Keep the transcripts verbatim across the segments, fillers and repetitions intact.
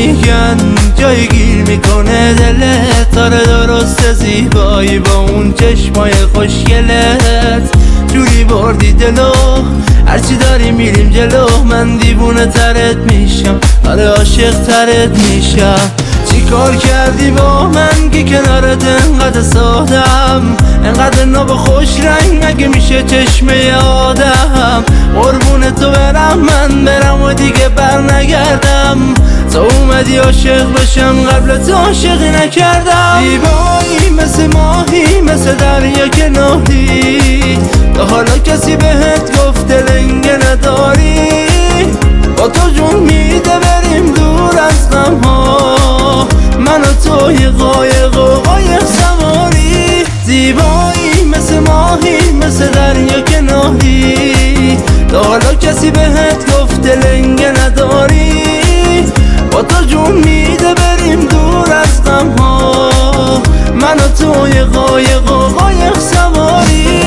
میگن جای گیر میکنه دلت. آره درست زیبایی با اون چشمای خوشگلت جوری بردی دلو، هرچی داری میریم جلو. من دیوونه ترت میشم، آره عاشق ترت میشم. چی کار کردی با من که کنارت انقدر سادم، انقدر ناب خوش رنگ مگه میشه چشمه آدم. قربون تو برم من برم و دیگه بر نگردم. تو اومدی عاشق بشم قبل تو عاشقی نکردم. زیبایی مثل ماهی مثل دریا کناری، تا حالا کسی بهت گفته لنگه نداری. با تو جون میده بریم دور از غم ها، من و توی قایق و قایق سواری. زیبایی مثل ماهی مثل دریا کناری، تا حالا کسی بهت گفته لنگه نداری. با تو جون میده بریم دور از غم ها، من و توی قایق و قایق سواری.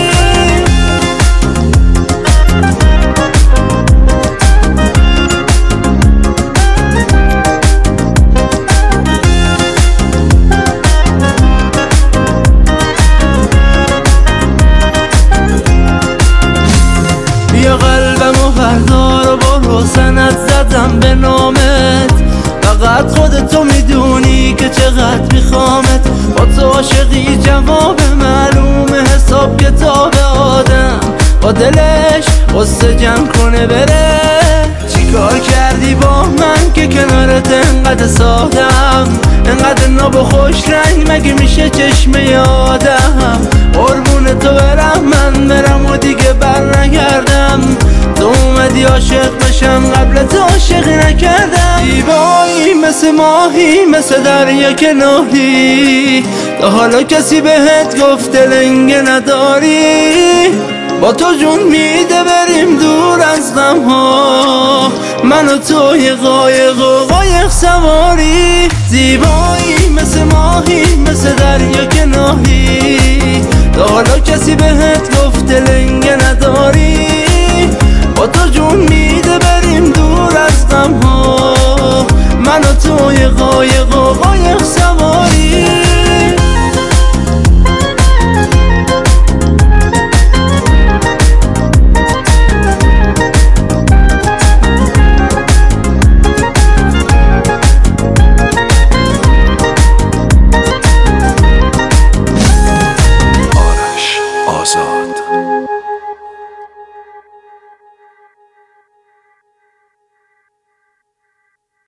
بیا قلبمو بردار و برو سند زدم به نامت. فقط خودتو میدونی که چقدر میخوامت. با تو عاشقی جواب معلومه، حساب کتاب آدم با دلش قصه جمع کنه بره. چی کار کردی با من که کنارت انقدر سادم، انقدر ناب و خوش رنگ مگه میشه چشمه آدم. قربون تو برم من برم و دیگه بر نگردم. تو اومدی عاشق بشم قبل تو عاشقی نکردم. زیبایی مثل ماهی مثل دریا کناری، تا حالا کسی بهت گفته لنگه نداری. با تو جون میده بریم دور از غم ها، من و توی قایق و قایق سواری. زیبایی مثل ماهی مثل دریا کناری، تا حالا کسی بهت گفته لنگه نداری. با تو جون میده بریم دور از غم ها، من و توی قایق